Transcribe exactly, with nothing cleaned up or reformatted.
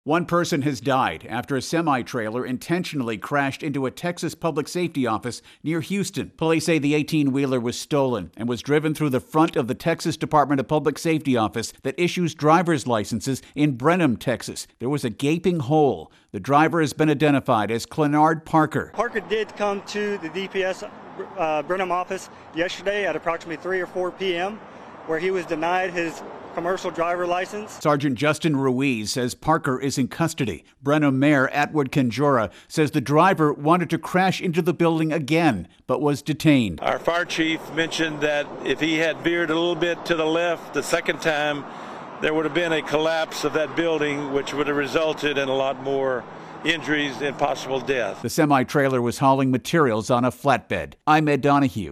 One person has died after a semi-trailer intentionally crashed into a Texas public safety office near Houston. Police say the eighteen-wheeler was stolen and was driven through the front of the Texas Department of Public Safety office that issues driver's licenses in Brenham, Texas. There was a gaping hole. The driver has been identified as Clenard Parker. Parker did come to the D P S uh, Brenham office yesterday at approximately three or four p m where he was denied his commercial driver license. Sergeant Justin Ruiz says Parker is in custody. Brenham Mayor Atwood Kanjora says the driver wanted to crash into the building again, but was detained. Our fire chief mentioned that if he had veered a little bit to the left the second time, there would have been a collapse of that building, which would have resulted in a lot more injuries and possible death. The semi-trailer was hauling materials on a flatbed. I'm Ed Donahue.